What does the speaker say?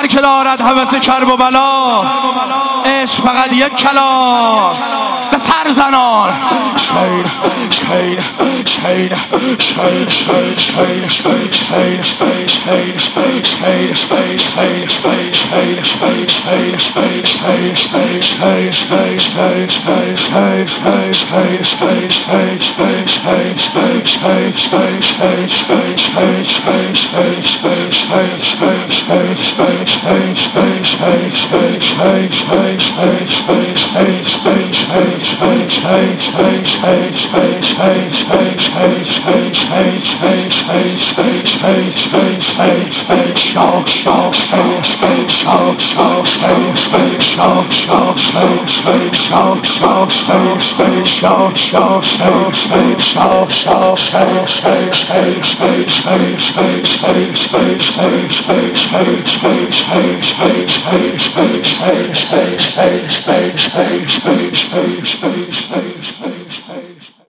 که دارد هوس کرب و بلا، عشق فقط یک کلام به سر زنان. شیر شیر شیر شیر شیر شیر شیر شیر شیر